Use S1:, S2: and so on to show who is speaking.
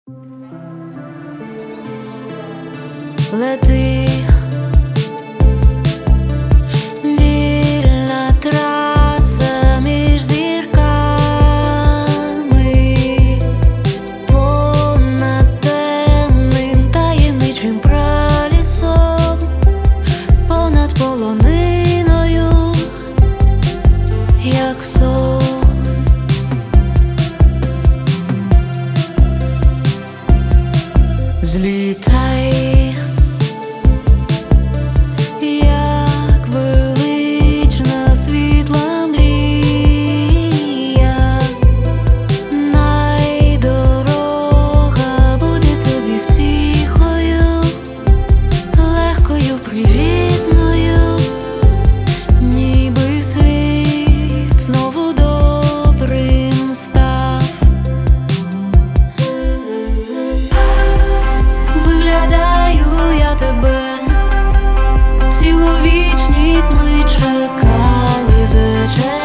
S1: Лети, вільна траса між зірками, понад темним таємничим пралісом, понад полониною, як сон. Злітай, як велична світла мрія, най дорога буде тобі втіхою, легкою, привітною, ніби світ знову добрим став. Виглядаю я тебе, цілу вічність ми чекали, зачекали.